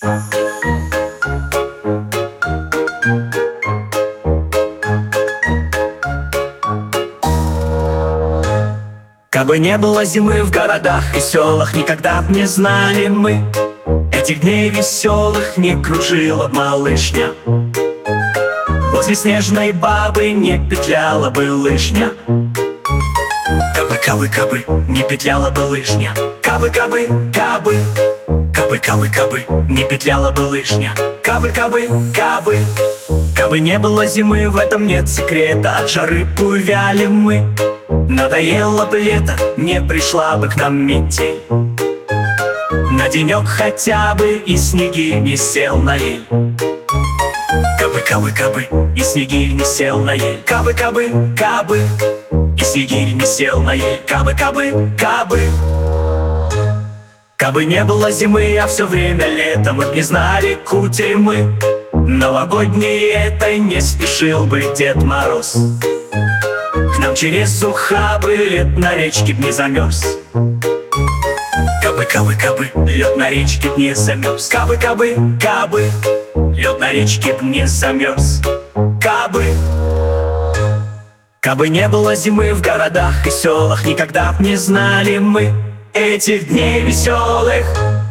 Кабы не было зимы в городах и селах, никогда б не знали мы этих дней веселых, не кружила малышня. Возле снежной бабы не петляла бы лыжня. Кабы, кабы, кабы, не петляла бы лыжня. Кабы, кабы, кабы, кабы, кабы, кабы, не петляла бы лыжня. Кабы, кабы, кабы, кабы не было зимы, в этом нет секрета. От жары увяли мы. Надоело бы лето, не пришла бы к нам метель. На денек хотя бы и снеги не сел на ель. Кабы, кабы, кабы, и снегирь не сел на ель. Кабы, кабы, кабы, и снегирь не сел на ель. Кабы, кабы, кабы. Кабы не было зимы, а все время лето, мы б не знали кутерьмы. Новогодней этой не спешил бы Дед Мороз. К нам через ухабы лед на речке б не замерз. Кабы, кабы, кабы, лед на речке б не замерз. Кабы, кабы, кабы, лед на речке б не замерз. Кабы. Кабы не было зимы в городах и селах, никогда б не знали мы этих дней веселых.